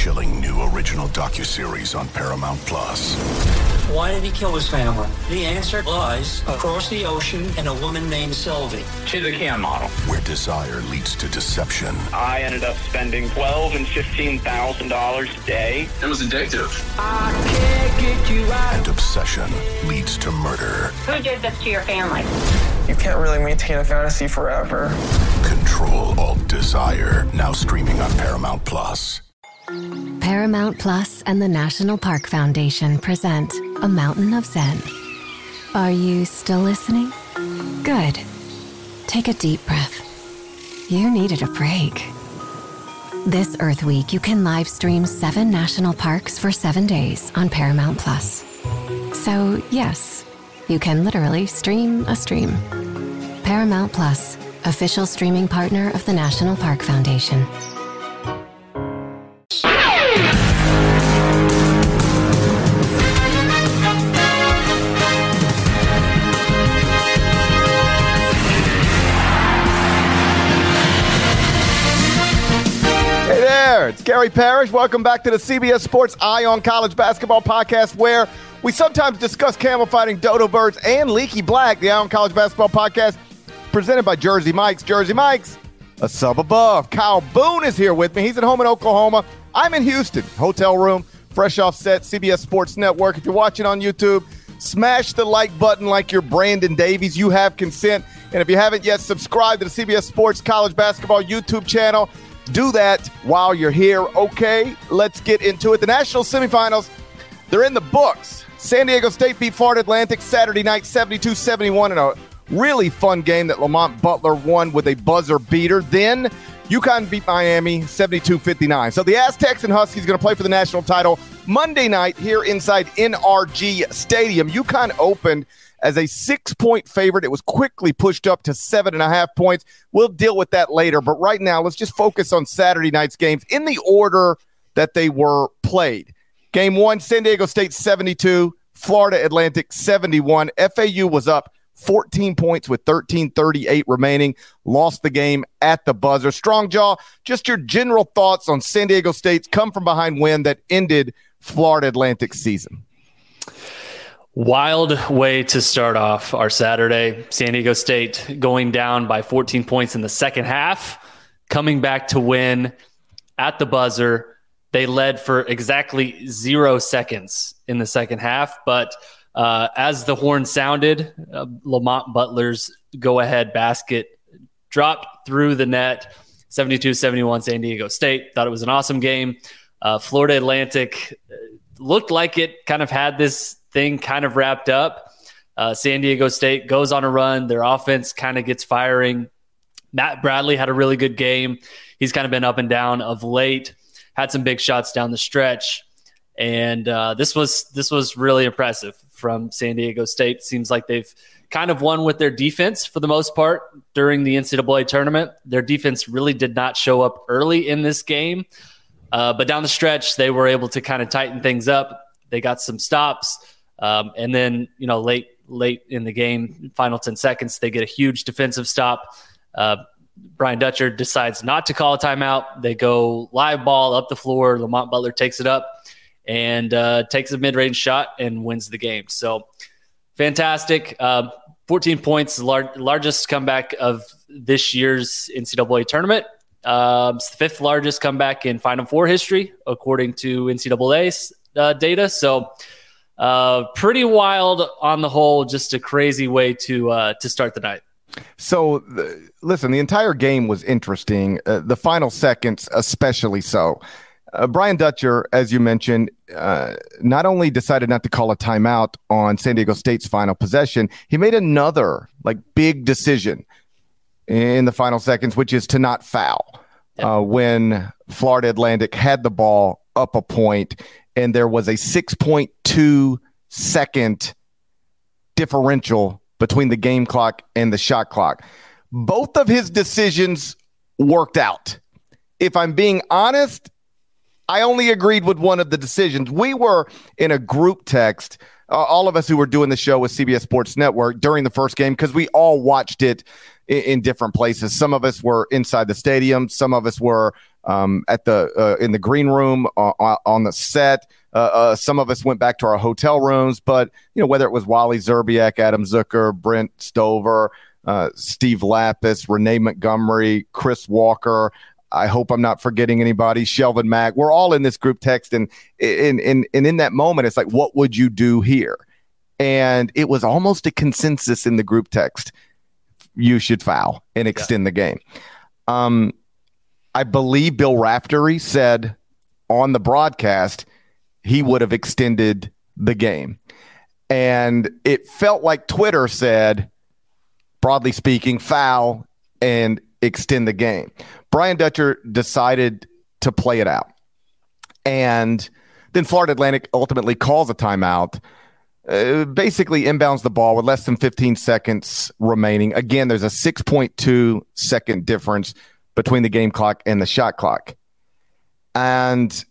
chilling new original docuseries on Paramount Plus. Why did he kill his family? The answer lies across the ocean in a woman named Sylvie. She's a Ken model. Where desire leads to deception. I ended up spending $12,000 and $15,000 a day. It was addictive. I can't get you out. And obsession leads to murder. Who did this to your family? You can't really maintain a fantasy forever. Control Alt Desire. Now streaming on Paramount Plus. Paramount Plus and the National Park Foundation present A Mountain of Zen. Are you still listening? Good. Take a deep breath. You needed a break. This Earth Week, you can live stream 7 national parks for 7 days on Paramount Plus. So, yes, you can literally stream a stream. Paramount Plus, official streaming partner of the National Park Foundation. Hey there, it's Gary Parrish. Welcome back to the CBS Sports Eye on College Basketball podcast, where we sometimes discuss camel fighting, dodo birds, and leaky black. The Eye on College Basketball podcast presented by Jersey Mike's. Jersey Mike's, a sub above. Kyle Boone is here with me. He's at home in Oklahoma. I'm in Houston, hotel room, fresh off set, CBS Sports Network. If you're watching on YouTube, smash the like button like you're Brandon Davies. You have consent. And if you haven't yet subscribed to the CBS Sports College Basketball YouTube channel, do that while you're here. Okay, let's get into it. The national semifinals, they're in the books. San Diego State beat Florida Atlantic Saturday night 72-71 in a really fun game that Lamont Butler won with a buzzer beater. Then UConn beat Miami 72-59. So the Aztecs and Huskies going to play for the national title Monday night here inside NRG Stadium. UConn opened as a 6-point favorite. It was quickly pushed up to 7.5 points. We'll deal with that later. But right now, let's just focus on Saturday night's games in the order that they were played. Game 1, San Diego State 72, Florida Atlantic 71. FAU was up 14 points with 13:38 remaining. Lost the game at the buzzer. Strongjaw, just your general thoughts on San Diego State's come-from-behind win that ended Florida Atlantic's season. Wild way to start off our Saturday. San Diego State going down by 14 points in the second half, coming back to win at the buzzer. They led for exactly 0 seconds in the second half, but as the horn sounded, Lamont Butler's go-ahead basket dropped through the net, 72-71 San Diego State. Thought it was an awesome game. Florida Atlantic looked like it kind of had this thing kind of wrapped up. San Diego State goes on a run. Their offense kind of gets firing. Matt Bradley had a really good game. He's kind of been up and down of late, had some big shots down the stretch. And this was really impressive from San Diego State. Seems like they've kind of won with their defense for the most part during the NCAA tournament. Their defense really did not show up early in this game. But down the stretch, they were able to kind of tighten things up. They got some stops. And then, late in the game, final 10 seconds, they get a huge defensive stop. Brian Dutcher decides not to call a timeout. They go live ball up the floor. Lamont Butler takes it up and takes a mid-range shot and wins the game. So fantastic. 14 points, largest comeback of this year's NCAA tournament. It's the 5th largest comeback in Final Four history, according to NCAA's data. So pretty wild on the whole, just a crazy way to start the night. So, listen, the entire game was interesting. The final seconds especially so. Brian Dutcher, as you mentioned, not only decided not to call a timeout on San Diego State's final possession, he made another big decision in the final seconds, which is to not foul. When Florida Atlantic had the ball up a point and there was a 6.2 second differential between the game clock and the shot clock. Both of his decisions worked out. If I'm being honest, I only agreed with one of the decisions. We were in a group text, all of us who were doing the show with CBS Sports Network during the first game, because we all watched it in different places. Some of us were inside the stadium. Some of us were at the in the green room on the set. Some of us went back to our hotel rooms, but whether it was Wally Zerbiak, Adam Zucker, Brent Stover, Steve Lapis, Renee Montgomery, Chris Walker. I hope I'm not forgetting anybody. Shelvin Mack. We're all in this group text, and in that moment, it's like, what would you do here? And it was almost a consensus in the group text. You should foul and extend the game. I believe Bill Raftery said on the broadcast he would have extended the game. And it felt like Twitter said, broadly speaking, foul and extend the game. Brian Dutcher decided to play it out. And then Florida Atlantic ultimately calls a timeout, basically inbounds the ball with less than 15 seconds remaining. Again, there's a 6.2 second difference between the game clock and the shot clock. And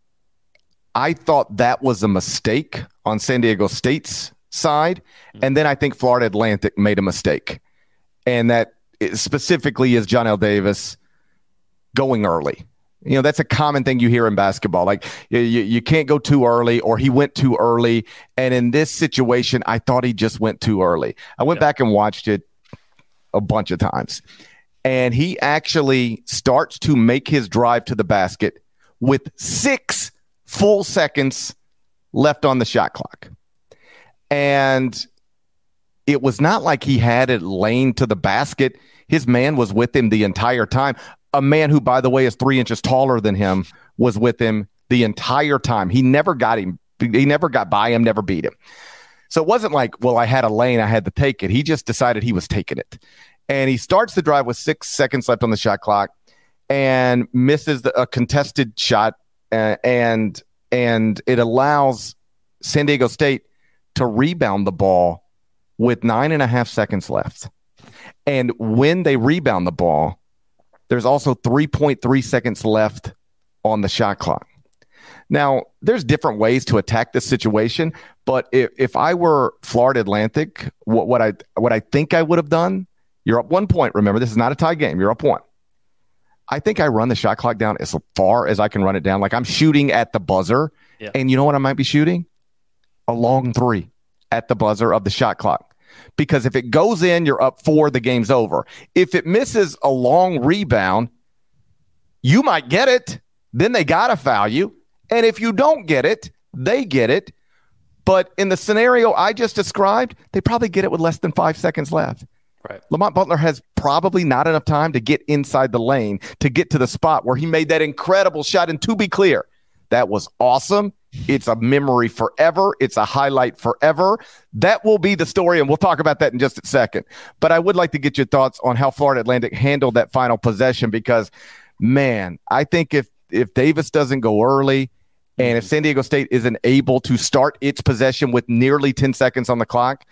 I thought that was a mistake on San Diego State's side. And then I think Florida Atlantic made a mistake. And that specifically is Johnell Davis going early. That's a common thing you hear in basketball. Like you can't go too early, or he went too early. And in this situation, I thought he just went too early. I went back and watched it a bunch of times. And he actually starts to make his drive to the basket with 6 full seconds left on the shot clock. And it was not like he had it lane to the basket. His man was with him the entire time. A man who, by the way, is 3 inches taller than him was with him the entire time. He never got him. He never got by him, never beat him. So it wasn't like, well, I had a lane, I had to take it. He just decided he was taking it. And he starts the drive with 6 seconds left on the shot clock and misses a contested shot. And it allows San Diego State to rebound the ball with 9.5 seconds left. And when they rebound the ball, there's also 3.3 seconds left on the shot clock. Now, there's different ways to attack this situation, but if I were Florida Atlantic, what I think I would have done, you're up 1 point. Remember, this is not a tie game. You're up 1. I think I run the shot clock down as far as I can run it down. Like I'm shooting at the buzzer, and you know what I might be shooting? A long 3 at the buzzer of the shot clock. Because if it goes in, you're up 4, the game's over. If it misses a long rebound, you might get it. Then they got to foul you. And if you don't get it, they get it. But in the scenario I just described, they probably get it with less than 5 seconds left. Right. Lamont Butler has probably not enough time to get inside the lane to get to the spot where he made that incredible shot. And to be clear, that was awesome. It's a memory forever. It's a highlight forever. That will be the story, and we'll talk about that in just a second. But I would like to get your thoughts on how Florida Atlantic handled that final possession because, man, I think if Davis doesn't go early and if San Diego State isn't able to start its possession with nearly 10 seconds on the clock,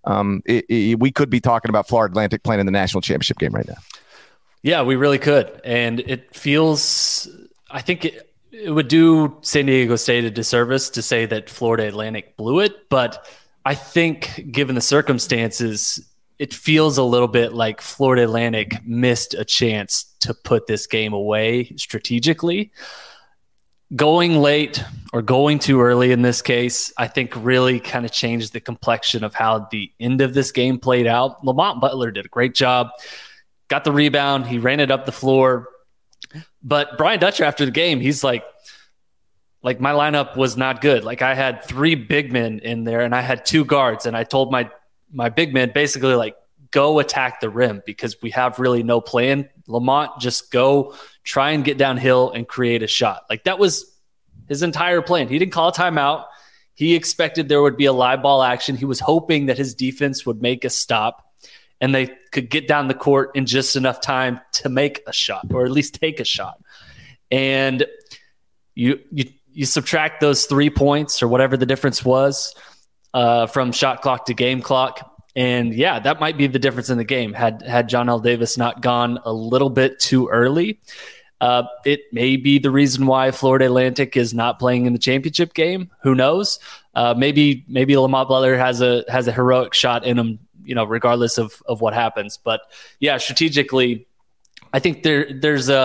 we could be talking about Florida Atlantic playing in the national championship game right now. Yeah, we really could. And it feels, I think it would do San Diego State a disservice to say that Florida Atlantic blew it. But I think given the circumstances, it feels a little bit like Florida Atlantic missed a chance to put this game away strategically. Going late or going too early in this case, I think really kind of changed the complexion of how the end of this game played out. Lamont Butler did a great job, got the rebound, he ran it up the floor. But Brian Dutcher after the game, he's like my lineup was not good. Like I had 3 big men in there and I had 2 guards, and I told my big men basically like, go attack the rim because we have really no plan. Lamont, just go try and get downhill and create a shot. Like that was his entire plan. He didn't call a timeout. He expected there would be a live ball action. He was hoping that his defense would make a stop and they could get down the court in just enough time to make a shot or at least take a shot. And you subtract those 3 points or whatever the difference was from shot clock to game clock. And yeah, that might be the difference in the game. Had Johnell Davis not gone a little bit too early, it may be the reason why Florida Atlantic is not playing in the championship game. Who knows? Maybe Lamont Butler has a heroic shot in him, regardless of what happens. But yeah, strategically, I think there's a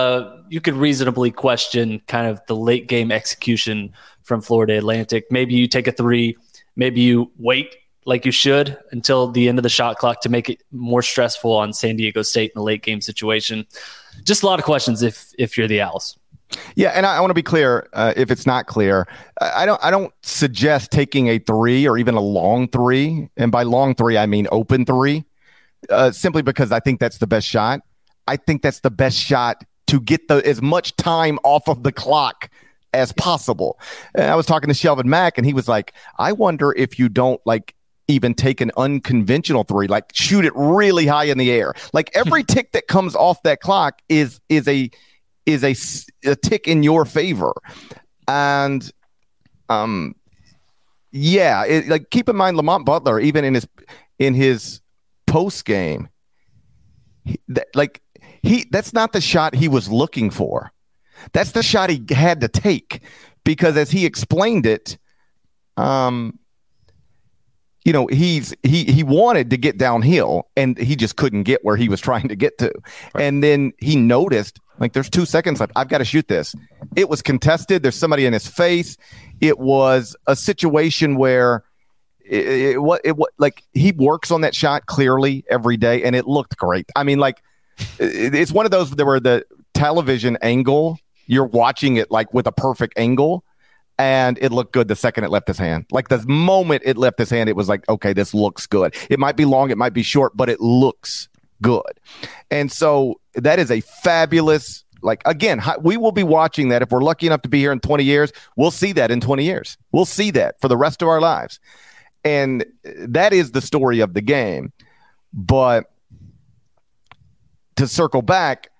you could reasonably question kind of the late game execution from Florida Atlantic. Maybe you take a three, maybe you wait like you should until the end of the shot clock to make it more stressful on San Diego State in the late game situation. Just a lot of questions if you're the Owls. Yeah, and I want to be clear, if it's not clear, I don't suggest taking a three or even a long three, and by long three I mean open three, simply because I think that's the best shot. I think that's the best shot to get as much time off of the clock as possible. And I was talking to Shelvin Mack, and he was like, I wonder if you don't even take an unconventional three, shoot it really high in the air. Every tick that comes off that clock is a tick in your favor. And keep in mind Lamont Butler, even in his post game, that's not the shot he was looking for. That's the shot he had to take, because as he explained it, he wanted to get downhill and he just couldn't get where he was trying to get to. Right. And then he noticed, there's 2 seconds left. I've got to shoot this. It was contested. There's somebody in his face. It was a situation where he works on that shot clearly every day, and it looked great. I mean, it's one of those where the television angle, you're watching it with a perfect angle, and it looked good the second it left his hand. The moment it left his hand, it was okay, this looks good. It might be long, it might be short, but it looks good. And so that is a fabulous, again, we will be watching that. If we're lucky enough to be here in 20 years, we'll see that in 20 years. We'll see that for the rest of our lives. And that is the story of the game. But to circle back,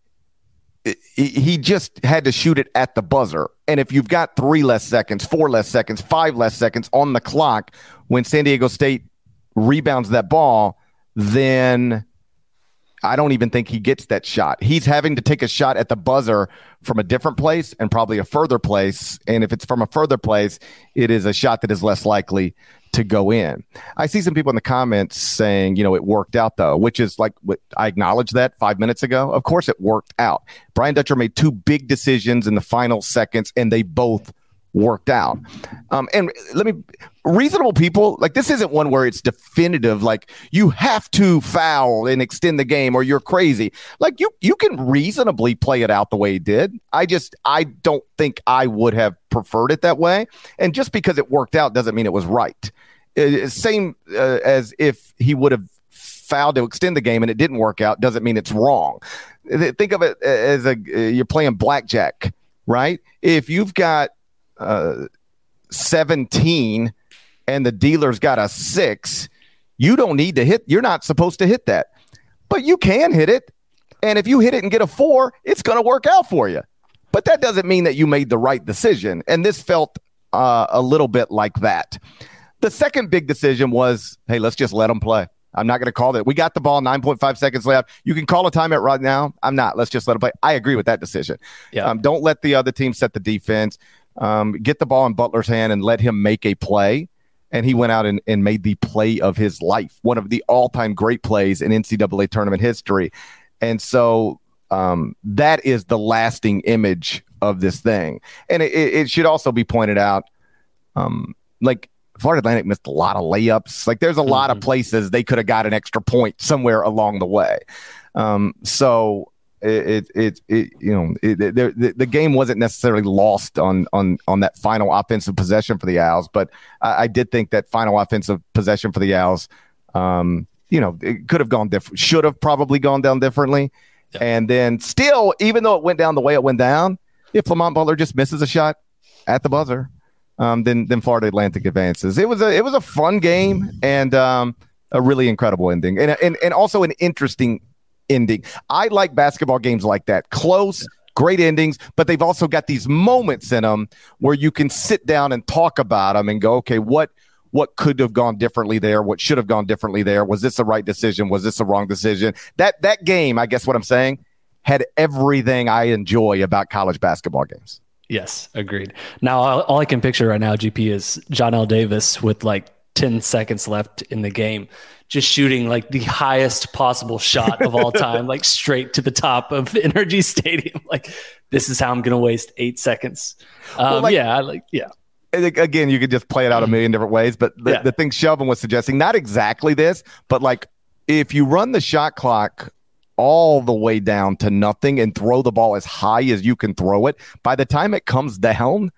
he just had to shoot it at the buzzer. And if you've got 3 less seconds, 4 less seconds, 5 less seconds on the clock when San Diego State rebounds that ball, then I don't even think he gets that shot. He's having to take a shot at the buzzer from a different place and probably a further place. And if it's from a further place, it is a shot that is less likely to go in. I see some people in the comments saying, it worked out though, which is I acknowledged that 5 minutes ago. Of course it worked out. Brian Dutcher made 2 big decisions in the final seconds, and they both worked out. And reasonable people, this isn't one where it's definitive, you have to foul and extend the game or you're crazy. You can reasonably play it out the way he did. I don't think I would have preferred it that way. And just because it worked out doesn't mean it was right. Same as if he would have fouled to extend the game and it didn't work out doesn't mean it's wrong. Think of it as you're playing blackjack, right? If you've got 17 and the dealer's got a 6, you don't need to hit. You're not supposed to hit that, but you can hit it. And if you hit it and get a 4, it's going to work out for you. But that doesn't mean that you made the right decision. And this felt a little bit like that. The second big decision was, hey, let's just let them play. I'm not going to call that. We got the ball, 9.5 seconds left. You can call a timeout right now. I'm not. Let's just let them play. I agree with that decision. Yeah. Don't let the other team set the defense. Get the ball in Butler's hand and let him make a play. And he went out and made the play of his life, one of the all-time great plays in NCAA tournament history. And so that is the lasting image of this thing. And it should also be pointed out, Florida Atlantic missed a lot of layups. There's a lot of places they could have got an extra point somewhere along the way. So the game wasn't necessarily lost on that final offensive possession for the Owls, but I did think that final offensive possession for the Owls, it could have gone different, should have probably gone down differently. Yeah. And then still, even though it went down the way it went down, if Lamont Butler just misses a shot at the buzzer, then Florida Atlantic advances. It was a fun game and a really incredible ending, and also an interesting ending. I like basketball games like that, close, great endings, but they've also got these moments in them where you can sit down and talk about them and go, okay, what could have gone differently there? What should have gone differently there? Was this the right decision? Was this the wrong decision? That game, I guess what I'm saying, had everything I enjoy about college basketball games. Yes, agreed. Now, all I can picture right now, GP, is John L. Davis with 10 10 seconds left in the game, just shooting like the highest possible shot of all time, like straight to the top of Energy Stadium. Like, this is how I'm going to waste 8 seconds. Again, you could just play it out a million different ways, but the thing Shelvin was suggesting, not exactly this, but like if you run the shot clock all the way down to nothing and throw the ball as high as you can throw it, by the time it comes down,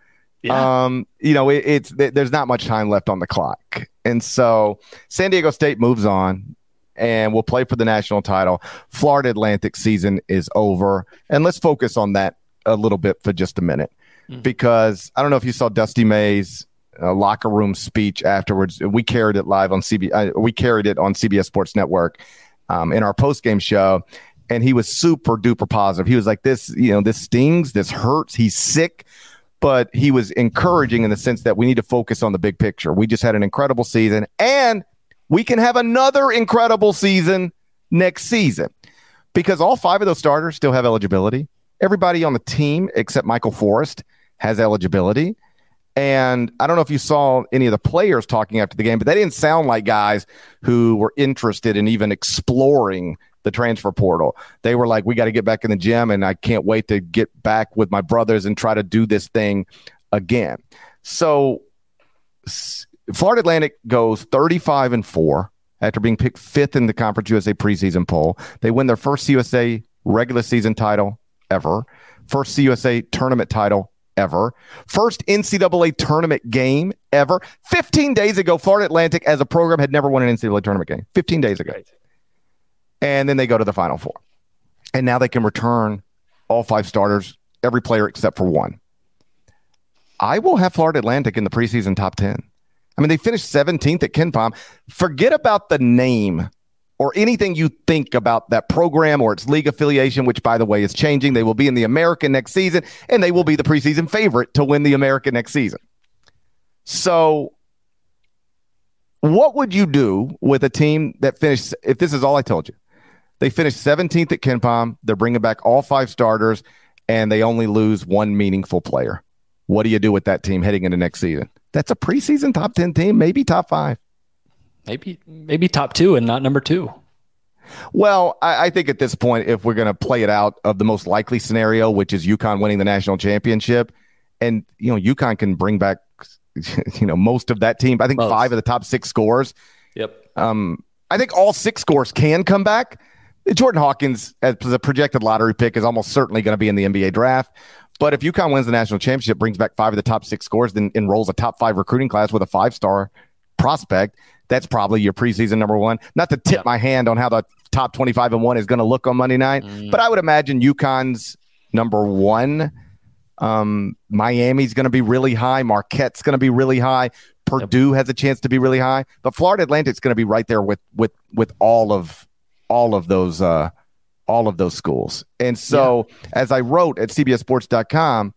there's not much time left on the clock. And so San Diego State moves on and will play for the national title. Florida Atlantic season is over. And let's focus on that a little bit for just a minute, because I don't know if you saw Dusty May's locker room speech afterwards. We carried it live on we carried it on CBS Sports Network in our post-game show. And he was super duper positive. He was like, this stings, this hurts. He's sick. But he was encouraging in the sense that we need to focus on the big picture. We just had an incredible season, and we can have another incredible season next season, because all 5 of those starters still have eligibility. Everybody on the team except Michael Forrest has eligibility. And I don't know if you saw any of the players talking after the game, but they didn't sound like guys who were interested in even exploring the transfer portal. They were like, we got to get back in the gym, and I can't wait to get back with my brothers and try to do this thing again. So Florida Atlantic goes 35-4 after being picked 5th in the Conference USA preseason poll. They win their first CUSA regular season title ever, first CUSA tournament title ever, first NCAA tournament game ever. 15 days ago, Florida Atlantic as a program had never won an NCAA tournament game. 15 days ago. And then they go to the Final Four. And now they can return all 5 starters, every player except for 1. I will have Florida Atlantic in the preseason top 10. I mean, they finished 17th at KenPom. Forget about the name or anything you think about that program or its league affiliation, which, by the way, is changing. They will be in the American next season, and they will be the preseason favorite to win the American next season. So what would you do with a team that finished, if this is all I told you, they finished 17th at KenPom, they're bringing back all 5 starters, and they only lose 1 meaningful player? What do you do with that team heading into next season? That's a preseason top 10 team, maybe top 5. Maybe top 2 and not number 2. Well, I think at this point, if we're going to play it out of the most likely scenario, which is UConn winning the national championship, and UConn can bring back most of that team. I think 5 of the top 6 scores. Yep. I think all 6 scores can come back. Jordan Hawkins, as a projected lottery pick, is almost certainly going to be in the NBA draft. But if UConn wins the national championship, brings back 5 of the top 6 scores, then enrolls a top 5 recruiting class with a 5-star prospect, that's probably your preseason number 1. Not to tip my hand on how the top 25-1 is going to look on Monday night, but I would imagine UConn's number 1. Miami's going to be really high. Marquette's going to be really high. Purdue has a chance to be really high. But Florida Atlantic's going to be right there with all of those schools. And so, as I wrote at CBSSports.com,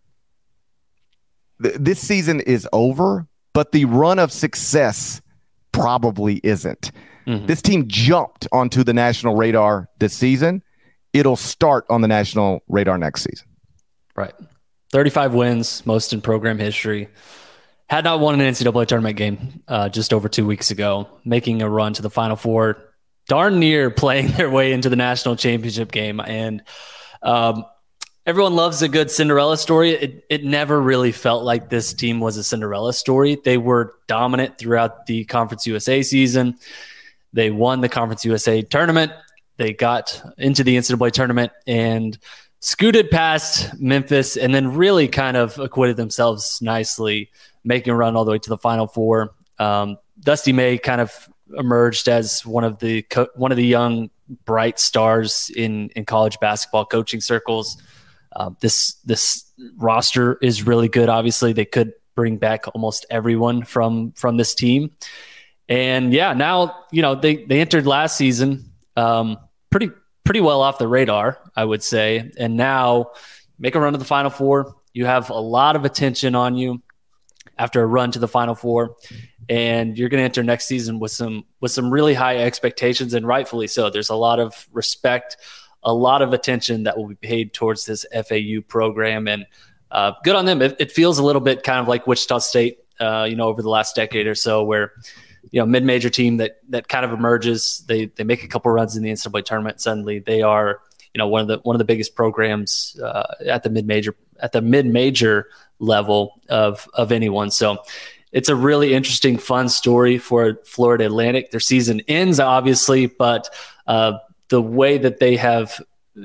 this season is over, but the run of success probably isn't. This team jumped onto the national radar this season. It'll start on the national radar next season. Right. 35 wins, most in program history. Had not won an NCAA tournament game just over 2 weeks ago, making a run to the Final Four, darn near playing their way into the national championship game. And everyone loves a good Cinderella story. It never really felt like this team was a Cinderella story. They were dominant throughout the Conference USA season. They won the Conference USA tournament. They got into the NCAA tournament and scooted past Memphis, and then really kind of acquitted themselves nicely, making a run all the way to the Final Four. Dusty May kind of emerged as one of the young bright stars in college basketball coaching circles. This roster is really good. Obviously, they could bring back almost everyone from this team. And now they entered last season pretty well off the radar, I would say. And now make a run to the Final Four. You have a lot of attention on you after a run to the Final Four, and you're going to enter next season with some really high expectations, and rightfully so. There's a lot of respect, a lot of attention that will be paid towards this FAU program, and good on them. It feels a little bit kind of like Wichita State over the last decade or so, where mid-major team that kind of emerges, they make a couple runs in the NCAA tournament. Suddenly, they are one of the biggest programs at the mid-major level of anyone. So it's a really interesting, fun story for Florida Atlantic. Their season ends, obviously, but the way that they have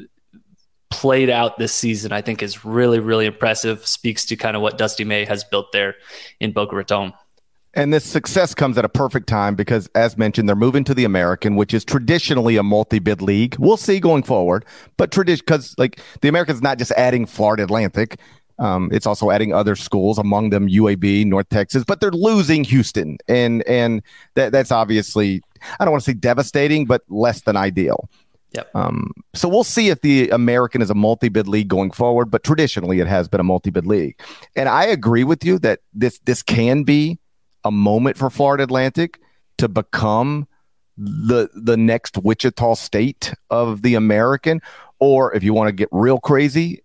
played out this season, I think, is really, really impressive. Speaks to kind of what Dusty May has built there in Boca Raton. And this success comes at a perfect time because, as mentioned, they're moving to the American, which is traditionally a multi-bid league. We'll see going forward, but because the American is not just adding Florida Atlantic, it's also adding other schools, among them UAB, North Texas, but they're losing Houston, and that's obviously, I don't want to say devastating, but less than ideal. Yep. So we'll see if the American is a multi-bid league going forward, but traditionally it has been a multi-bid league. And I agree with you that this can be a moment for Florida Atlantic to become the next Wichita State of the American, or if you want to get real crazy,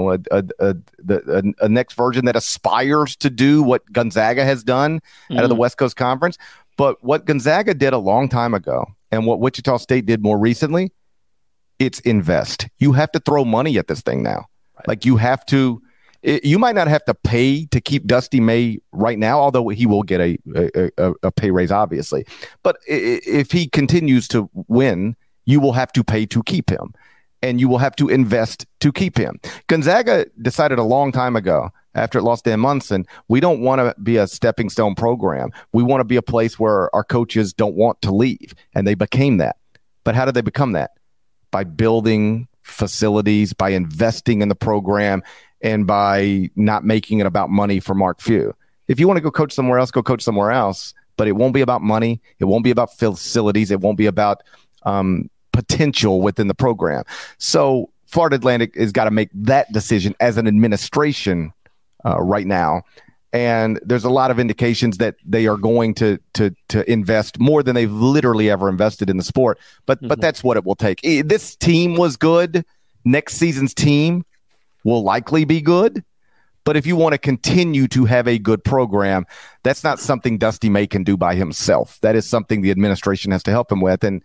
a next version that aspires to do what Gonzaga has done out of the West Coast Conference. But what Gonzaga did a long time ago and what Wichita State did more recently, it's invest. You have to throw money at this thing now. Right. Like you have to. You might not have to pay to keep Dusty May right now, although he will get a pay raise, obviously. But if he continues to win, you will have to pay to keep him, and you will have to invest to keep him. Gonzaga decided a long time ago, after it lost Dan Munson, we don't want to be a stepping stone program. We want to be a place where our coaches don't want to leave, and they became that. But how did they become that? By building facilities, by investing in the program, and by not making it about money for Mark Few. If you want to go coach somewhere else, go coach somewhere else. But it won't be about money. It won't be about facilities. It won't be about potential within the program. So Florida Atlantic has got to make that decision as an administration right now. And there's a lot of indications that they are going to invest more than they've literally ever invested in the sport. But that's what it will take. This team was good. Next season's team will likely be good, but if you want to continue to have a good program, that's not something Dusty May can do by himself. That is something the administration has to help him with, and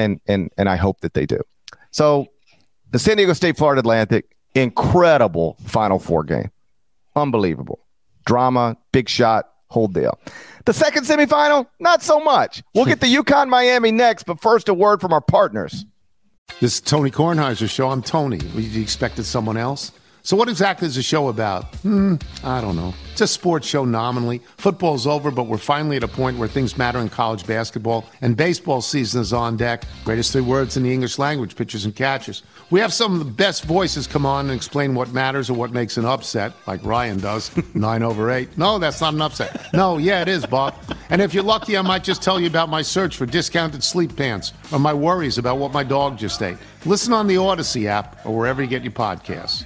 I hope that they do. So the San Diego State Florida Atlantic, incredible Final Four game. Unbelievable. Drama, big shot, whole deal. The second semifinal, not so much. We'll get the UConn Miami next, but first a word from our partners. This is Tony Kornheiser's show. I'm Tony. You expected someone else? So what exactly is the show about? I don't know. It's a sports show nominally. Football's over, but we're finally at a point where things matter in college basketball, and baseball season is on deck. Greatest 3 words in the English language, pitchers and catchers. We have some of the best voices come on and explain what matters or what makes an upset, like Ryan does, 9/8. No, that's not an upset. No, yeah, it is, Bob. And if you're lucky, I might just tell you about my search for discounted sleep pants or my worries about what my dog just ate. Listen on the Odyssey app or wherever you get your podcasts.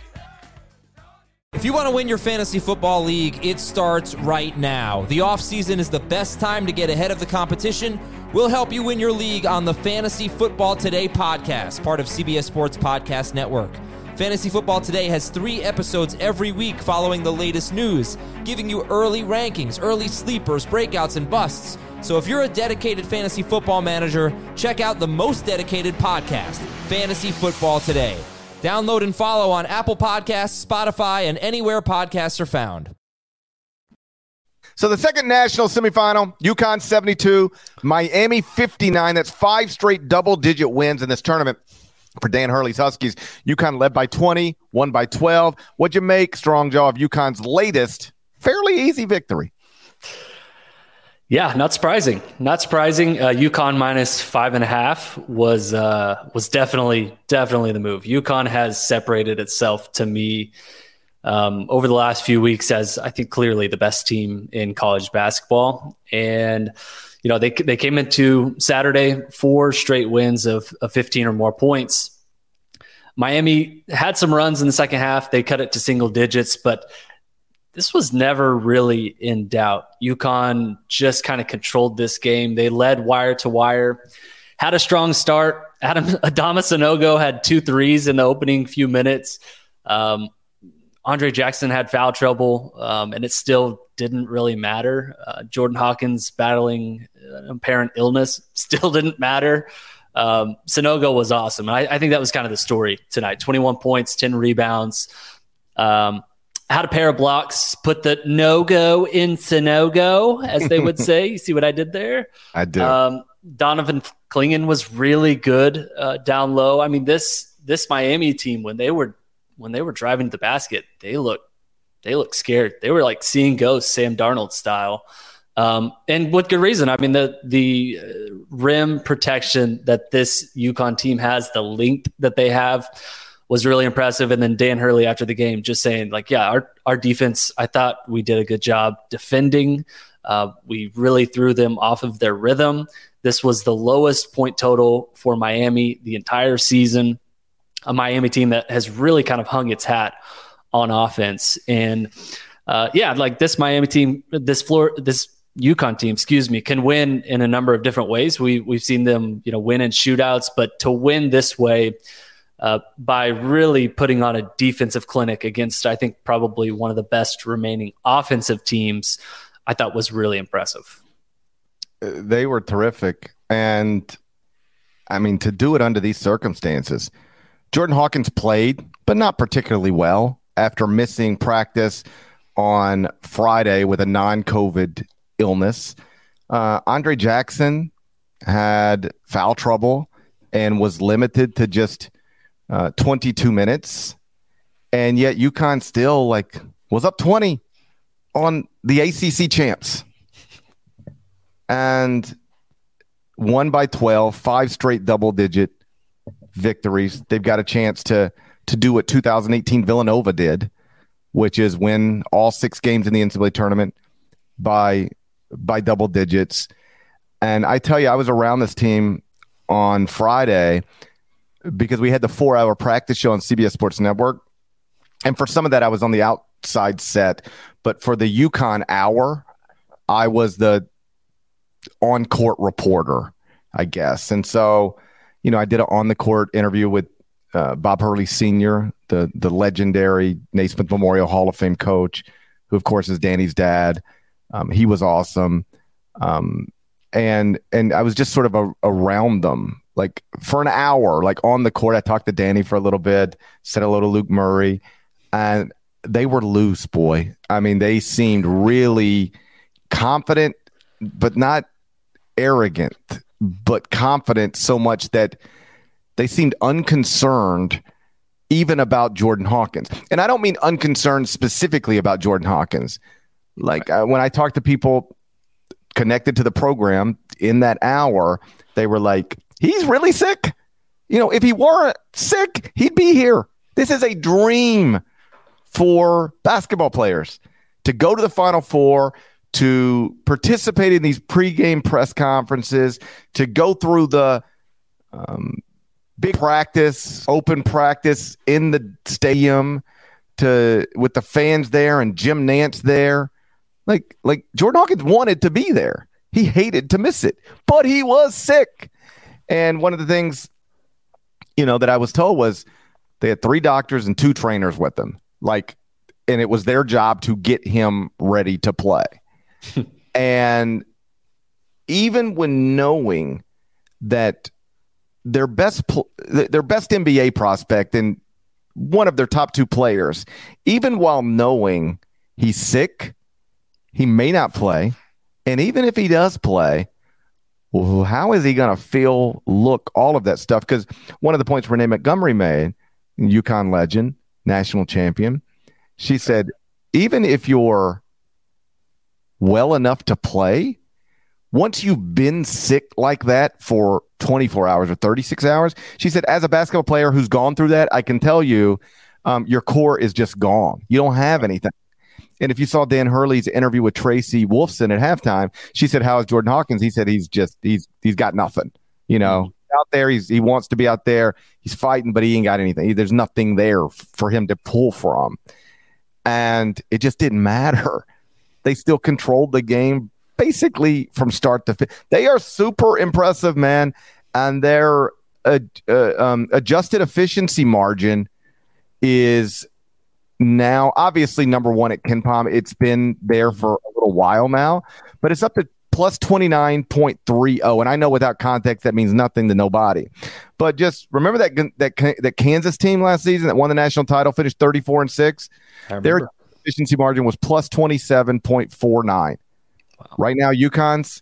If you want to win your fantasy football league, it starts right now. The offseason is the best time to get ahead of the competition. We'll help you win your league on the Fantasy Football Today podcast, part of CBS Sports Podcast Network. Fantasy Football Today has 3 episodes every week following the latest news, giving you early rankings, early sleepers, breakouts, and busts. So if you're a dedicated fantasy football manager, check out the most dedicated podcast, Fantasy Football Today. Download and follow on Apple Podcasts, Spotify, and anywhere podcasts are found. So the second national semifinal, UConn 72, Miami 59. That's 5 straight double-digit wins in this tournament for Dan Hurley's Huskies. UConn led by 20, won by 12. What'd you make, Strong Jaw, of UConn's latest fairly easy victory? Yeah, not surprising. UConn minus 5.5 was definitely the move. UConn has separated itself to me over the last few weeks as I think clearly the best team in college basketball. And they came into Saturday 4 straight wins of 15 or more points. Miami had some runs in the second half. They cut it to single digits, but this was never really in doubt. UConn just kind of controlled this game. They led wire to wire, had a strong start. Adama Sanogo had 2 threes in the opening few minutes. Andre Jackson had foul trouble, and it still didn't really matter. Jordan Hawkins battling apparent illness still didn't matter. Sanogo was awesome. And I think that was kind of the story tonight. 21 points, 10 rebounds. Had a pair of blocks, put the no-go in Sanogo, as they would say. You see what I did there? I do. Donovan Clingan was really good down low. I mean, this Miami team, when they were driving to the basket, they looked scared. They were like seeing ghosts, Sam Darnold style. And with good reason. I mean, the rim protection that this UConn team has, the length that they have, was really impressive. And then Dan Hurley after the game just saying, like, yeah, our defense, I thought we did a good job defending. We really threw them off of their rhythm. This was the lowest point total for Miami the entire season, a Miami team that has really kind of hung its hat on offense. And like this Miami team, this UConn team, can win in a number of different ways. We've seen them, win in shootouts, but to win this way, by really putting on a defensive clinic against, I think, probably one of the best remaining offensive teams, I thought was really impressive. They were terrific. And, I mean, to do it under these circumstances, Jordan Hawkins played, but not particularly well after missing practice on Friday with a non-COVID illness. Andre Jackson had foul trouble and was limited to just 22 minutes, and yet UConn still was up 20 on the ACC champs and won by 12, 5 straight double-digit victories. They've got a chance to do what 2018 Villanova did, which is win all 6 games in the NCAA tournament by double digits. And I tell you, I was around this team on Friday because we had the 4-hour practice show on CBS Sports Network. And for some of that, I was on the outside set. But for the UConn hour, I was the on-court reporter, I guess. And so, I did an on-the-court interview with Bob Hurley Sr., the legendary Naismith Memorial Hall of Fame coach, who, of course, is Danny's dad. He was awesome. And I was just sort of around them. For an hour, on the court, I talked to Danny for a little bit, said hello to Luke Murray, and they were loose, boy. I mean, they seemed really confident, but not arrogant, but confident so much that they seemed unconcerned even about Jordan Hawkins. And I don't mean unconcerned specifically about Jordan Hawkins. When I talk to people connected to the program in that hour, they were like, he's really sick. If he weren't sick, he'd be here. This is a dream for basketball players to go to the Final Four, to participate in these pregame press conferences, to go through the big practice, open practice in the stadium, with the fans there and Jim Nantz there. Like Jordan Hawkins wanted to be there. He hated to miss it, but he was sick. And one of the things, that I was told was they had 3 doctors and 2 trainers with them. And it was their job to get him ready to play. And even when knowing that their best NBA prospect and one of their top 2 players, even while knowing he's sick, he may not play. And even if he does play, well, how is he going to feel, look, all of that stuff? Because one of the points Renee Montgomery made, UConn legend, national champion, she said, even if you're well enough to play, once you've been sick like that for 24 hours or 36 hours, she said, as a basketball player who's gone through that, I can tell you, your core is just gone. You don't have anything. And if you saw Dan Hurley's interview with Tracy Wolfson at halftime, she said, how is Jordan Hawkins? He said, he's got nothing, out there. He wants to be out there. He's fighting, but he ain't got anything. There's nothing there for him to pull from. And it just didn't matter. They still controlled the game basically from start to finish. They are super impressive, man. And their adjusted efficiency margin is now. Obviously, number one at KenPom, it's been there for a little while now, but it's up to plus 29.30. And I know without context, that means nothing to nobody. But just remember that Kansas team last season that won the national title, finished 34-6. Their efficiency margin was plus 27.49. Wow. Right now, UConn's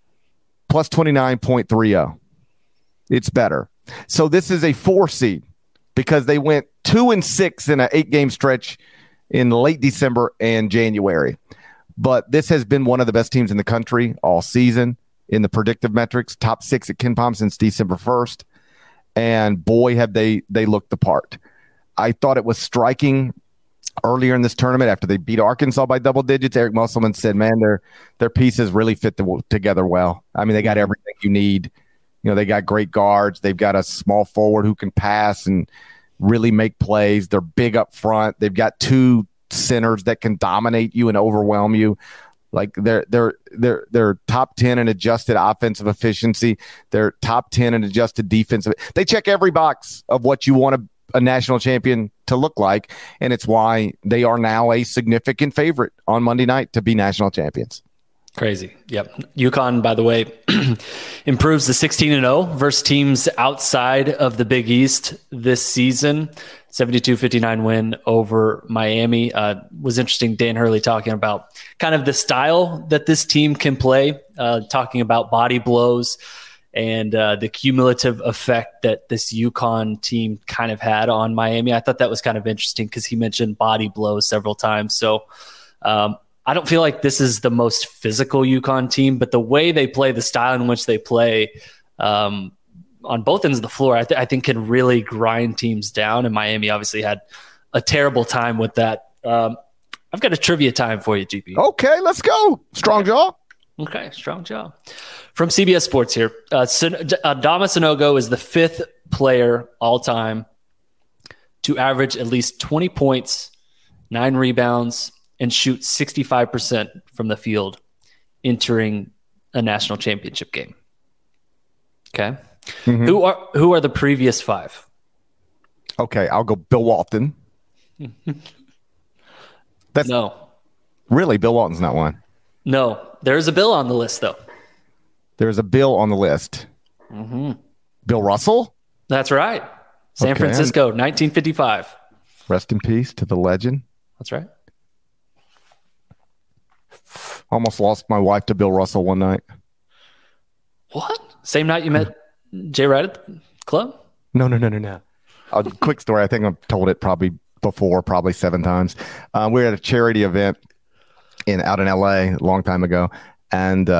plus 29.30. It's better. So this is a 4 seed because they went 2-6 in an 8-game stretch in late December and January. But this has been one of the best teams in the country all season in the predictive metrics, top 6 at KenPom since December 1st. And boy, have they looked the part. I thought it was striking earlier in this tournament after they beat Arkansas by double digits. Eric Musselman said, man, their pieces really fit together well. I mean, they got everything you need. You know, they got great guards. They've got a small forward who can pass and really make plays. They're big up front. They've got 2 centers that can dominate you and overwhelm you. Like they're top 10 in adjusted offensive efficiency. They're top 10 in adjusted defensive. They check every box of what you want a national champion to look like, and it's why they are now a significant favorite on Monday night to be national champions. Crazy. Yep. UConn, by the way, improves to 16-0 versus teams outside of the Big East this season. 72-59 win over Miami. Was interesting. Dan Hurley talking about kind of the style that this team can play, talking about body blows and the cumulative effect that this UConn team kind of had on Miami. I thought that was kind of interesting because he mentioned body blows several times. So I don't feel like this is the most physical UConn team, but the way they play, the style in which they play on both ends of the floor, I think can really grind teams down. And Miami obviously had a terrible time with that. I've got a trivia time for you, GP. Okay, let's go. Strong jaw. Okay, strong jaw. From CBS Sports here, Adama Sanogo is the 5th player all time to average at least 20 points, 9 rebounds, and shoot 65% from the field entering a national championship game. Okay. Mm-hmm. Who are the previous 5? Okay, I'll go Bill Walton. No. Really, Bill Walton's not one. No. There's a Bill on the list, though. There's a Bill on the list. Mm-hmm. Bill Russell? That's right. San Francisco, 1955. Rest in peace to the legend. That's right. Almost lost my wife to Bill Russell one night. What? Same night you met Jay Wright at the club? No. A quick story. I think I've told it probably before, probably 7 times. We were at a charity event out in LA a long time ago. And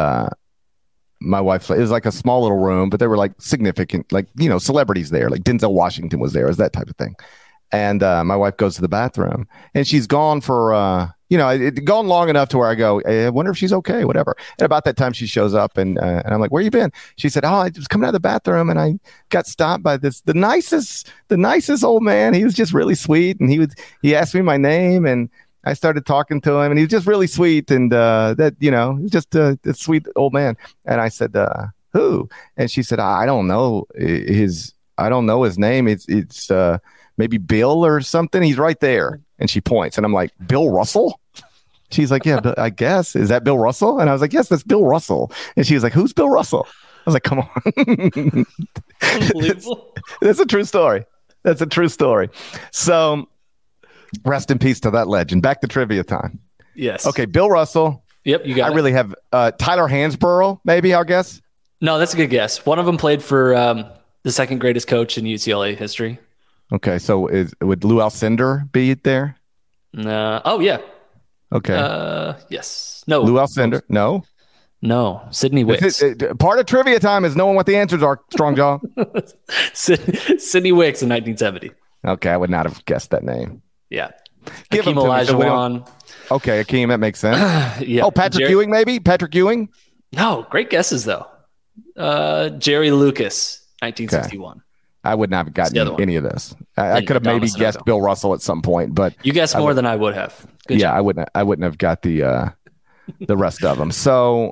my wife, it was like a small little room, but they were like significant, like, you know, celebrities there. Like Denzel Washington was there. It was that type of thing. And my wife goes to the bathroom and she's gone for, it gone long enough to where I go, I wonder if she's okay, whatever. And about that time she shows up and I'm like, where you been? She said, I was coming out of the bathroom and I got stopped by the nicest old man. He was just really sweet. And he asked me my name and I started talking to him and he was just really sweet. And he's just a sweet old man. And I said, who? And she said, I don't know his name. It's maybe Bill or something. He's right there. And she points and I'm like, Bill Russell? She's like, yeah, I guess. Is that Bill Russell? And I was like, yes, that's Bill Russell. And she was like, who's Bill Russell? I was like, come on. Unbelievable. That's a true story. That's a true story. So rest in peace to that legend. Back to trivia time. Yes. Okay, Bill Russell. Yep, you got it. I really have Tyler Hansborough, maybe, I'll guess. No, that's a good guess. One of them played for the second greatest coach in UCLA history. Okay, so would Lou Alcindor be there? No. Oh, yeah. Okay. Yes. No. Lou Alcindor? No. Sidney Wicks. Part of trivia time is knowing what the answers are, Strong Jaw. Sidney Wicks in 1970. Okay, I would not have guessed that name. Yeah. Give Hakeem Olajuwon. Okay, Hakeem, that makes sense. Yeah. Oh, Patrick Ewing, maybe? Patrick Ewing? No, great guesses, though. Jerry Lucas, 1961. Okay. I would not have gotten any of this. I could have maybe guessed Bill Russell at some point, but you guessed more than I would have. Good job. I wouldn't have got the rest of them. So,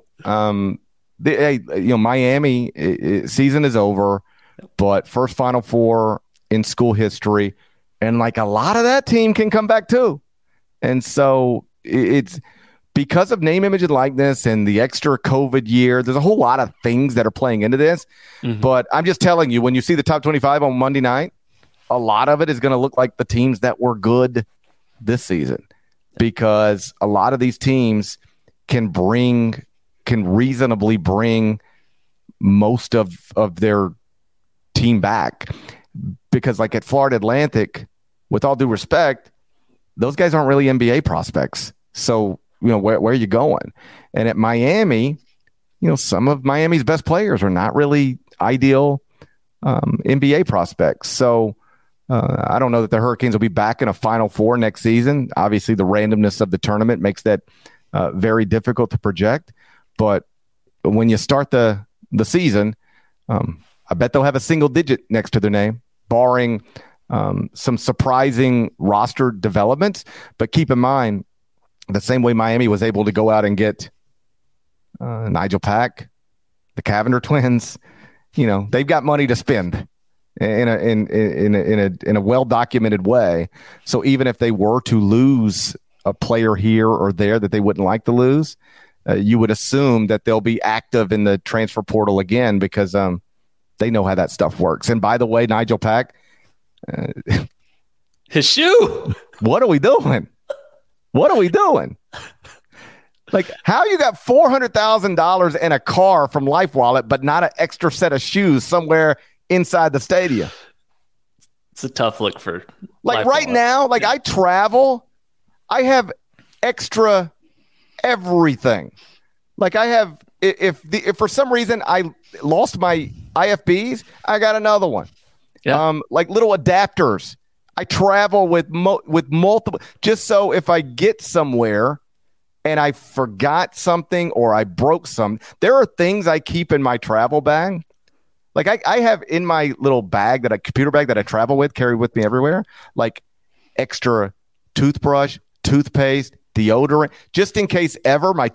Miami season is over, but first Final Four in school history, And like a lot of that team can come back too. And so it's because of name, image, and likeness and the extra COVID year. There's a whole lot of things that are playing into this. Mm-hmm. But I'm just telling you, when you see the top 25 on Monday night, a lot of it is going to look like the teams that were good this season, because a lot of these teams can reasonably bring most of their team back. Because like at Florida Atlantic, with all due respect, those guys aren't really NBA prospects. So, where are you going? And at Miami, some of Miami's best players are not really ideal NBA prospects. So I don't know that the Hurricanes will be back in a Final Four next season. Obviously, the randomness of the tournament makes that very difficult to project. But when you start the season, I bet they'll have a single digit next to their name, barring some surprising roster developments. But keep in mind, the same way Miami was able to go out and get Nigel Pack, the Cavender twins, they've got money to spend in a well-documented way. So even if they were to lose a player here or there that they wouldn't like to lose, you would assume that they'll be active in the transfer portal again, because they know how that stuff works. And by the way, Nigel Pack, his shoe. What are we doing? Like, how you got $400,000 in a car from LifeWallet, but not an extra set of shoes somewhere inside the stadium? It's a tough look for like right now. Like, I travel, I have extra everything. Like, I have, if for some reason I lost my IFBs, I got another one. Yeah. Like little adapters. I travel with multiple, just so if I get somewhere and I forgot something or I broke some, there are things I keep in my travel bag. Like I have in my little bag, computer bag that I travel with, carry with me everywhere, like extra toothbrush, toothpaste, deodorant, just in case ever my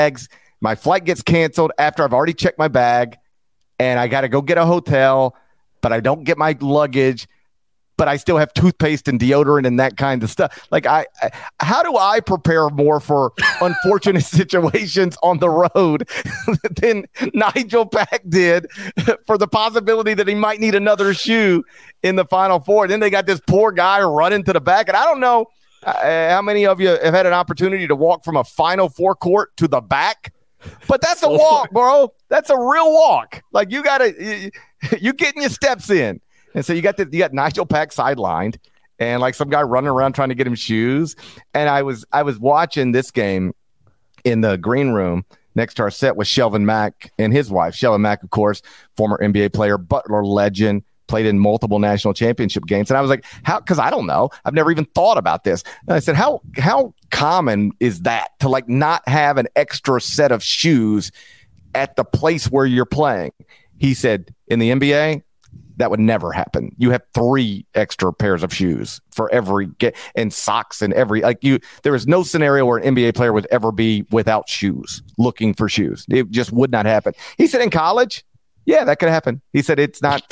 flight gets canceled after I've already checked my bag and I got to go get a hotel, but I don't get my luggage, but I still have toothpaste and deodorant and that kind of stuff. Like, how do I prepare more for unfortunate situations on the road than Nigel Pack did for the possibility that he might need another shoe in the Final Four? Then they got this poor guy running to the back. And I don't know how many of you have had an opportunity to walk from a Final Four court to the back, but that's a walk, bro. That's a real walk. Like, you're getting your steps in. And so you got Nigel Pack sidelined and like some guy running around trying to get him shoes. And I was watching this game in the green room next to our set with Shelvin Mack and his wife. Shelvin Mack, of course, former NBA player, Butler legend, played in multiple national championship games. And I was like, how? Because I don't know. I've never even thought about this. And I said, how common is that to like not have an extra set of shoes at the place where you're playing? He said, in the NBA, that would never happen. You have 3 extra pairs of shoes for every and socks and there is no scenario where an NBA player would ever be without shoes, looking for shoes. It just would not happen. He said in college, yeah, that could happen. He said it's not,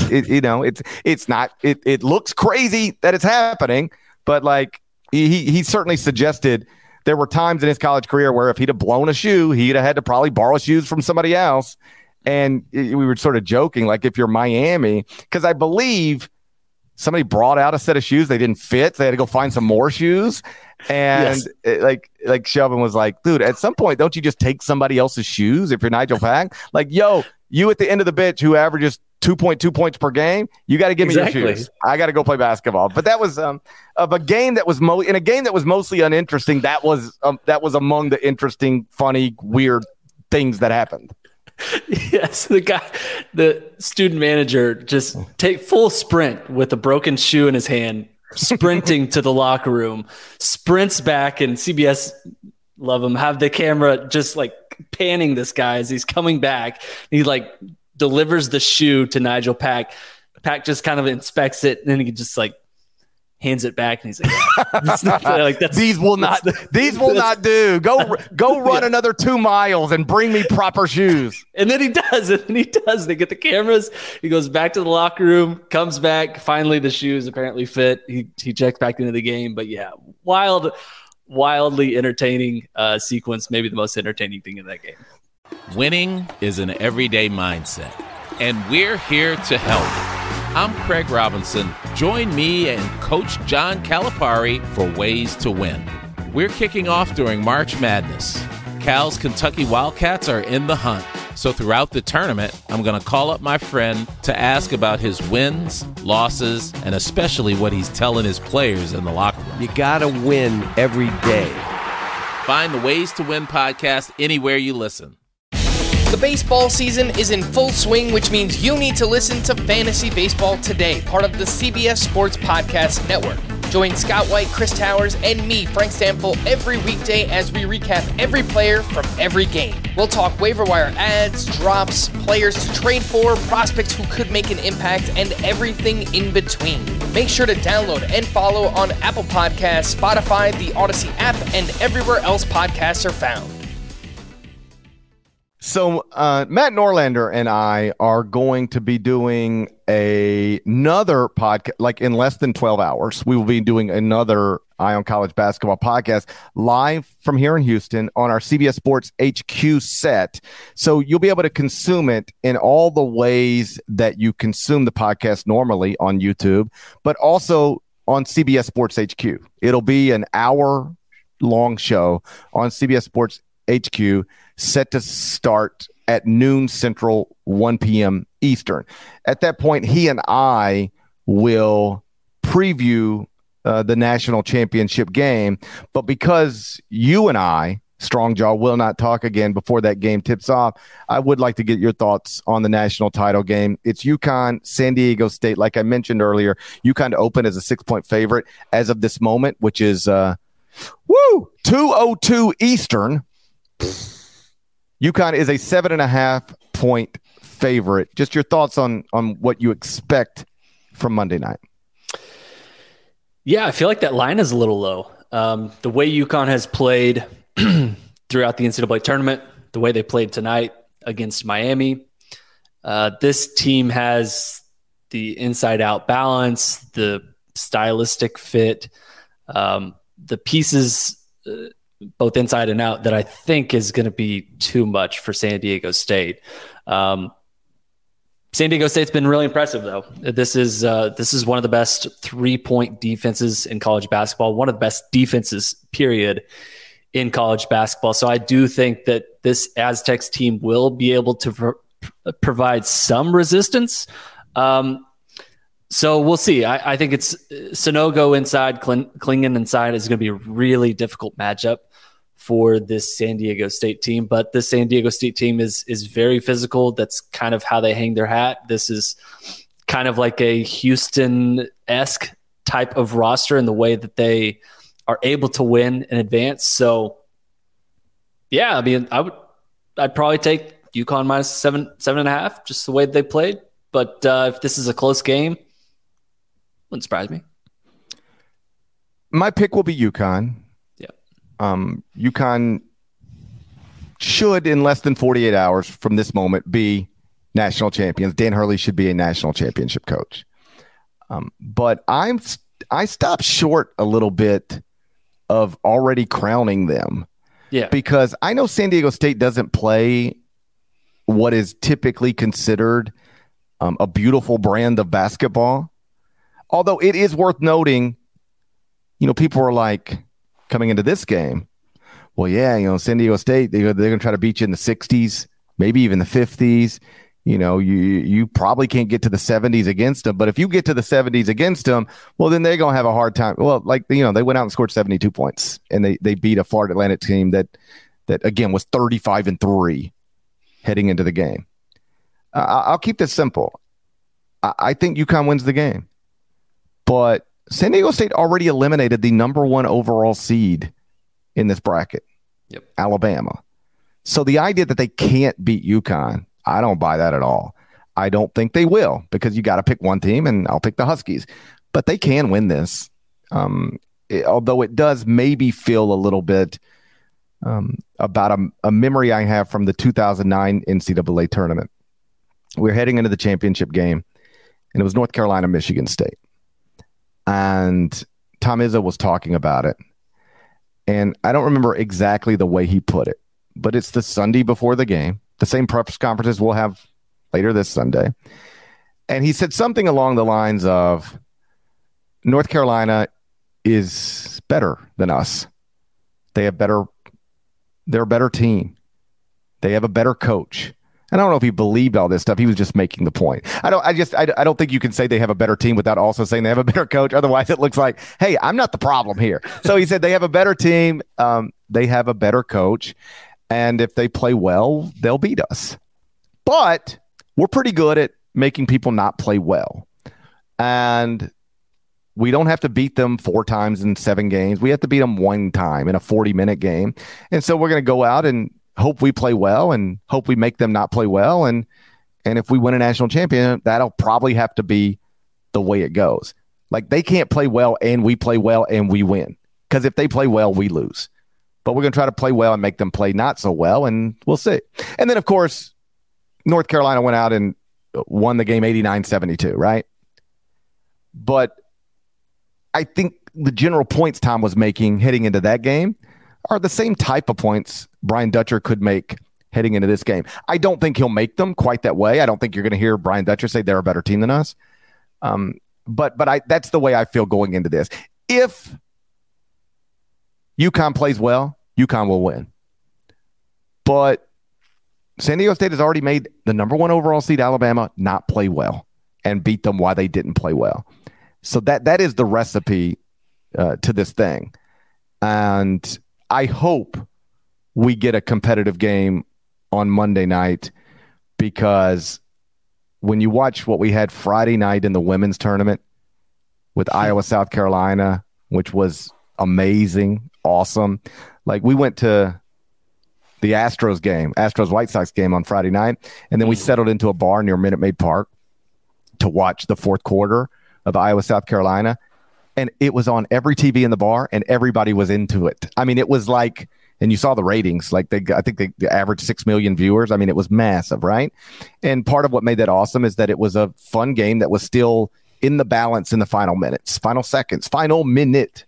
it looks crazy that it's happening, but like he certainly suggested there were times in his college career where if he'd have blown a shoe, he'd have had to probably borrow shoes from somebody else. And we were sort of joking, like if you're Miami, because I believe somebody brought out a set of shoes, they didn't fit, so they had to go find some more shoes. And yes. Like Shelvin was like, dude, at some point, don't you just take somebody else's shoes if you're Nigel Pack? Like, yo, you at the end of the bench who averages 2.2 points per game, you got to give me your shoes. I got to go play basketball. But that was of a game that was in a game that was mostly uninteresting. That was among the interesting, funny, weird things that happened. Yes, the student manager just take full sprint with a broken shoe in his hand, sprinting to the locker room, sprints back, and CBS, love him, have the camera just like panning this guy as he's coming back. He like delivers the shoe to Nigel Pack. Pack just kind of inspects it, and then he just like hands it back, and he's like, these will not do. Go run another 2 miles and bring me proper shoes. And then he does. They get the cameras. He goes back to the locker room, comes back. Finally, the shoes apparently fit. He checks back into the game. But yeah, wildly entertaining sequence. Maybe the most entertaining thing in that game. Winning is an everyday mindset, and we're here to help. I'm Craig Robinson. Join me and Coach John Calipari for Ways to Win. We're kicking off during March Madness. Cal's Kentucky Wildcats are in the hunt. So throughout the tournament, I'm going to call up my friend to ask about his wins, losses, and especially what he's telling his players in the locker room. You got to win every day. Find the Ways to Win podcast anywhere you listen. The baseball season is in full swing, which means you need to listen to Fantasy Baseball Today, part of the CBS Sports Podcast Network. Join Scott White, Chris Towers, and me, Frank Stample, every weekday as we recap every player from every game. We'll talk waiver wire ads, drops, players to trade for, prospects who could make an impact, and everything in between. Make sure to download and follow on Apple Podcasts, Spotify, the Odyssey app, and everywhere else podcasts are found. So Matt Norlander and I are going to be doing another podcast, like in less than 12 hours. We will be doing another Eye on College Basketball podcast live from here in Houston on our CBS Sports HQ set. So you'll be able to consume it in all the ways that you consume the podcast normally on YouTube, but also on CBS Sports HQ. It'll be an hour-long show on CBS Sports HQ, set to start at noon Central, 1 p.m. Eastern. At that point, he and I will preview the national championship game. But because you and I, Strongjaw, will not talk again before that game tips off, I would like to get your thoughts on the national title game. It's UConn, San Diego State. Like I mentioned earlier, UConn to open as a 6-point favorite as of this moment, which is 2:02 Eastern. UConn is a 7.5-point favorite. Just your thoughts on what you expect from Monday night. Yeah, I feel like that line is a little low. The way UConn has played throughout the NCAA tournament, the way they played tonight against Miami, this team has the inside-out balance, the stylistic fit, the pieces both inside and out that I think is going to be too much for San Diego State. San Diego State's been really impressive, though. This is one of the best 3-point defenses in college basketball, one of the best defenses, period, in college basketball. So I do think that this Aztecs team will be able to provide some resistance. So we'll see. I think it's Sanogo inside, Klingon inside is going to be a really difficult matchup for this San Diego State team. But this San Diego State team is very physical. That's kind of how they hang their hat. This is kind of like a Houston-esque type of roster in the way that they are able to win and advance. So, yeah, I mean, I'd probably take UConn minus 7.5, just the way that they played. But if this is a close game, wouldn't surprise me. My pick will be UConn. Yeah. UConn should, in less than 48 hours from this moment, be national champions. Dan Hurley should be a national championship coach. But I stopped short a little bit of already crowning them. Yeah. Because I know San Diego State doesn't play what is typically considered a beautiful brand of basketball. Although it is worth noting, people are like coming into this game, well, yeah, San Diego State, they're going to try to beat you in the 60s, maybe even the 50s. You probably can't get to the 70s against them. But if you get to the 70s against them, well, then they're going to have a hard time. Well, they went out and scored 72 points, and they beat a Florida Atlantic team that again, was 35-3 heading into the game. I'll keep this simple. I think UConn wins the game. But San Diego State already eliminated the number 1 overall seed in this bracket, Alabama. So the idea that they can't beat UConn, I don't buy that at all. I don't think they will, because you got to pick one team, and I'll pick the Huskies. But they can win this. Although it does maybe feel a little bit about a memory I have from the 2009 NCAA tournament. We're heading into the championship game, and it was North Carolina, Michigan State. And Tom Izzo was talking about it. And I don't remember exactly the way he put it, but it's the Sunday before the game, the same press conferences we'll have later this Sunday. And he said something along the lines of, North Carolina is better than us. They're a better team. They have a better coach. And I don't know if he believed all this stuff. He was just making the point. I don't think you can say they have a better team without also saying they have a better coach. Otherwise, it looks like, hey, I'm not the problem here. So he said they have a better team. They have a better coach. And if they play well, they'll beat us. But we're pretty good at making people not play well. And we don't have to beat them 4 times in 7 games. We have to beat them 1 time in a 40-minute game. And so we're going to go out and hope we play well and hope we make them not play well. And if we win a national championship, that'll probably have to be the way it goes. Like, they can't play well and we play well and we win. Because if they play well, we lose. But we're going to try to play well and make them play not so well, and we'll see. And then, of course, North Carolina went out and won the game 89-72, right? But I think the general points Tom was making heading into that game are the same type of points Brian Dutcher could make heading into this game. I don't think he'll make them quite that way. I don't think you're going to hear Brian Dutcher say they're a better team than us. But that's the way I feel going into this. If UConn plays well, UConn will win. But San Diego State has already made the number 1 overall seed Alabama not play well and beat them while they didn't play well. So that is the recipe to this thing. And I hope we get a competitive game on Monday night, because when you watch what we had Friday night in the women's tournament with Iowa, South Carolina, which was amazing, awesome. Like, we went to the Astros White Sox game on Friday night, and then we settled into a bar near Minute Maid Park to watch the 4th quarter of Iowa, South Carolina. And it was on every TV in the bar, and everybody was into it. I mean, it was like, and you saw the ratings, like I think they averaged 6 million viewers. I mean, it was massive, right? And part of what made that awesome is that it was a fun game that was still in the balance in the final minutes, final seconds, final minute.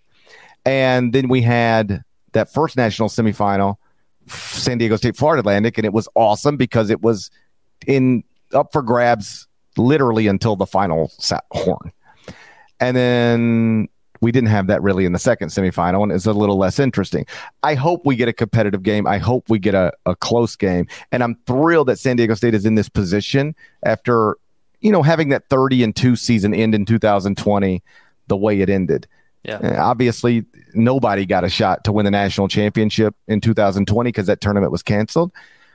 And then we had that first national semifinal, San Diego State, Florida Atlantic, and it was awesome because it was up for grabs literally until the final horn. And then we didn't have that really in the second semifinal, and it's a little less interesting. I hope we get a competitive game. I hope we get a close game. And I'm thrilled that San Diego State is in this position after, having that 30-2 season end in 2020 the way it ended. Yeah. Obviously, nobody got a shot to win the national championship in 2020 because that tournament was canceled.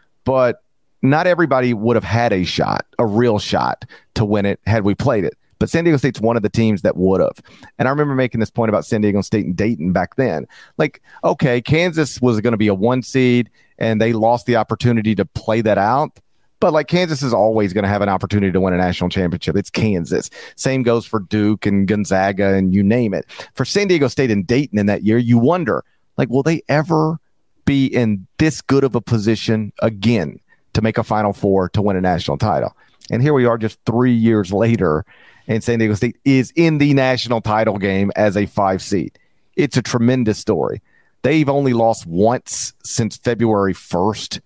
But not everybody would have had a real shot to win it had we played it. But San Diego State's one of the teams that would have. And I remember making this point about San Diego State and Dayton back then. Like, okay, Kansas was going to be a 1 seed, and they lost the opportunity to play that out. But, like, Kansas is always going to have an opportunity to win a national championship. It's Kansas. Same goes for Duke and Gonzaga and you name it. For San Diego State and Dayton in that year, you wonder, like, will they ever be in this good of a position again to make a Final Four to win a national title? And here we are just 3 years later, and San Diego State is in the national title game as a 5 seed. It's a tremendous story. They've only lost once since February 1st.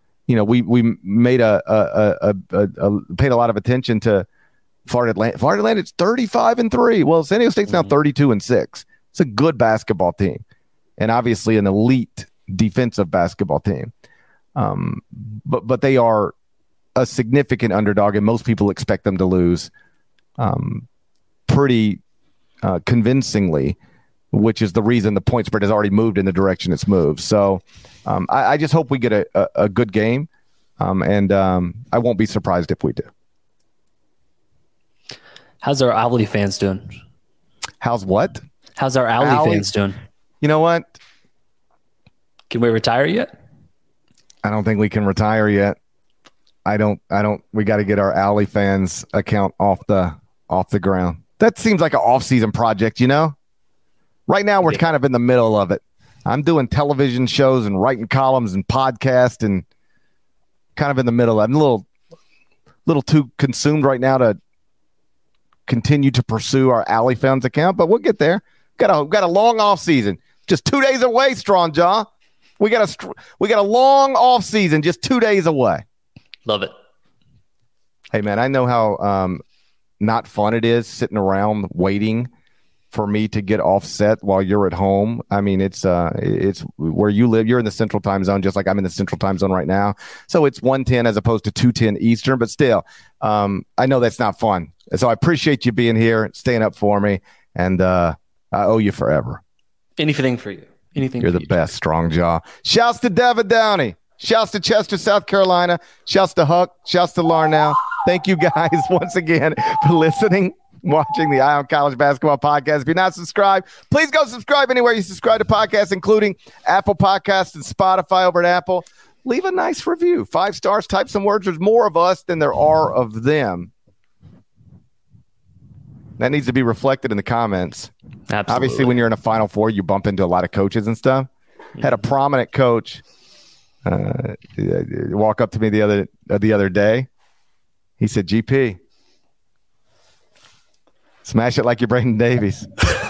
We made paid a lot of attention to Florida Atlantic. Florida Atlantic's 35-3. Well, San Diego State's now 32-6. It's a good basketball team, and obviously an elite defensive basketball team. But they are a significant underdog, and most people expect them to lose pretty convincingly, which is the reason the point spread has already moved in the direction it's moved. So I just hope we get a good game, and I won't be surprised if we do. How's our Owly fans doing? How's what? How's our Owly fans doing? You know what? Can we retire yet? I don't think we can retire yet. We got to get our Owly fans account off the ground. That seems like an off-season project, Right now, we're kind of in the middle of it. I'm doing television shows and writing columns and podcasts and kind of in the middle. I'm a little too consumed right now to continue to pursue our Alley Fans account, but we'll get there. Got a long off season. Just 2 days away, Strong Jaw. We got a long off season, just 2 days away. Love it. Hey man, I know how not fun it is sitting around waiting for me to get offset while you're at home. I mean, it's where you live. You're in the Central Time Zone, just like I'm in the Central Time Zone right now. So it's 1:10 as opposed to 2:10 Eastern. But still, I know that's not fun. So I appreciate you being here, staying up for me, and I owe you forever. Anything for you. Anything. You're for the you. best, Strong Jaw. Shouts to David Downey. Shouts to Chester, South Carolina. Shouts to Huck. Shouts to Larnell. Thank you guys once again for listening, watching the Eye on College Basketball Podcast. If you're not subscribed, please go subscribe anywhere you subscribe to podcasts, including Apple Podcasts and Spotify over at Apple. Leave a nice review. 5 stars. Type some words. There's more of us than there are of them. That needs to be reflected in the comments. Absolutely. Obviously, when you're in a Final Four, you bump into a lot of coaches and stuff. Had a prominent coach walk up to me the other day. He said, GP, smash it like you're Brayden Davies.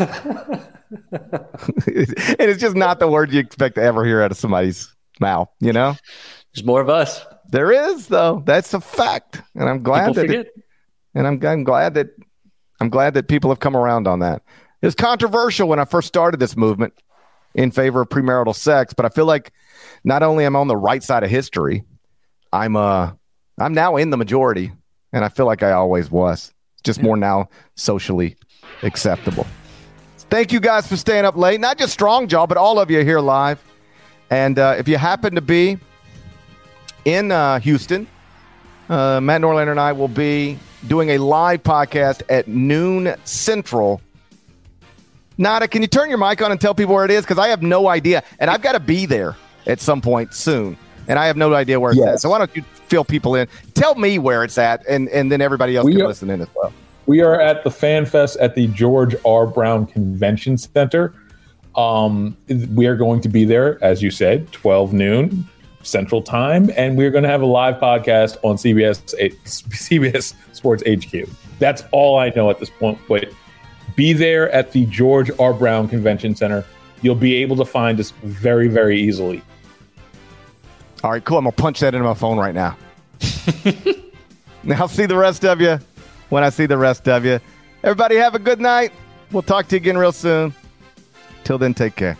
And it's just not the word you expect to ever hear out of somebody's mouth, you know? There's more of us. There is, though. That's a fact. And I'm glad I'm glad that people have come around on that. It was controversial when I first started this movement in favor of premarital sex, but I feel like not only am I on the right side of history, I'm now in the majority, and I feel like I always was. Just more now socially acceptable. Thank you guys for staying up late. Not just Strong Jaw, but all of you here live. And if you happen to be in Houston, Matt Norlander and I will be doing a live podcast at noon Central. Nada, can you turn your mic on and tell people where it is? Because I have no idea, and I've got to be there at some point soon, and I have no idea where it's at. So why don't you fill people in? Tell me where it's at, and then everybody else can listen in as well. We are at the Fan Fest at the George R. Brown Convention Center. We are going to be there, as you said, 12 noon Central Time, and we're going to have a live podcast on CBS Sports HQ. That's all I know at this point. But be there at the George R. Brown Convention Center. You'll be able to find us very, very easily. All right, cool. I'm going to punch that into my phone right now. Now, I'll see the rest of you when I see the rest of you. Everybody have a good night. We'll talk to you again real soon. Till then, take care.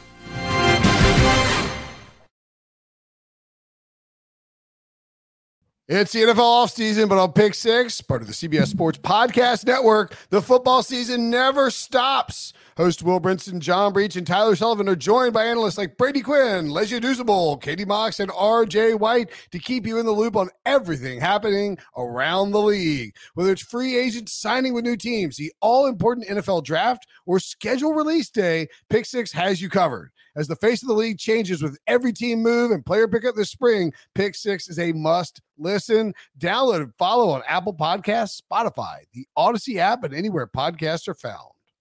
It's the NFL offseason, but on Pick Six, part of the CBS Sports Podcast Network, the football season never stops. Host Will Brinson, John Breach, and Tyler Sullivan are joined by analysts like Brady Quinn, Lesia Douzable, Katie Mox, and R.J. White to keep you in the loop on everything happening around the league. Whether it's free agents signing with new teams, the all-important NFL draft, or schedule release day, Pick Six has you covered. As the face of the league changes with every team move and player pickup this spring, Pick Six is a must listen. Download and follow on Apple Podcasts, Spotify, the Odyssey app, and anywhere podcasts are found.